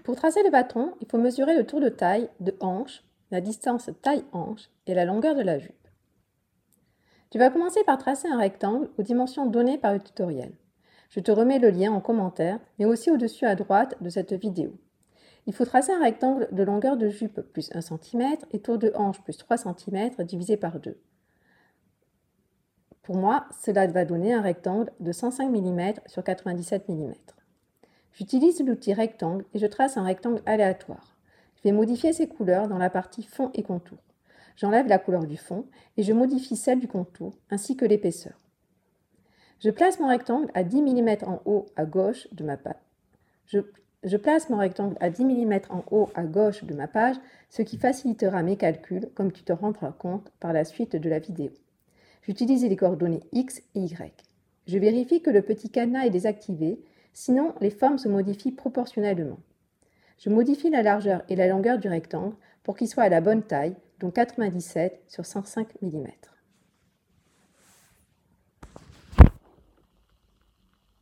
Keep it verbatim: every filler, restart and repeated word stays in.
Pour tracer le patron, il faut mesurer le tour de taille de hanche, la distance taille-hanche et la longueur de la jupe. Tu vas commencer par tracer un rectangle aux dimensions données par le tutoriel. Je te remets le lien en commentaire, mais aussi au-dessus à droite de cette vidéo. Il faut tracer un rectangle de longueur de jupe plus un centimètre et tour de hanche plus trois centimètres divisé par deux. Pour moi, cela va donner un rectangle de cent cinq millimètres sur quatre-vingt-dix-sept millimètres. J'utilise l'outil rectangle et je trace un rectangle aléatoire. Je vais modifier ses couleurs dans la partie fond et contour. J'enlève la couleur du fond et je modifie celle du contour ainsi que l'épaisseur. Je place mon rectangle à dix millimètres en haut à gauche de ma page. Je, je place mon rectangle à dix millimètres en haut à gauche de ma page, ce qui facilitera mes calculs comme tu te rendras compte par la suite de la vidéo. J'utilise les coordonnées X et Y. Je vérifie que le petit cadenas est désactivé, sinon les formes se modifient proportionnellement. Je modifie la largeur et la longueur du rectangle pour qu'il soit à la bonne taille, donc quatre-vingt-dix-sept sur cent cinq millimètres.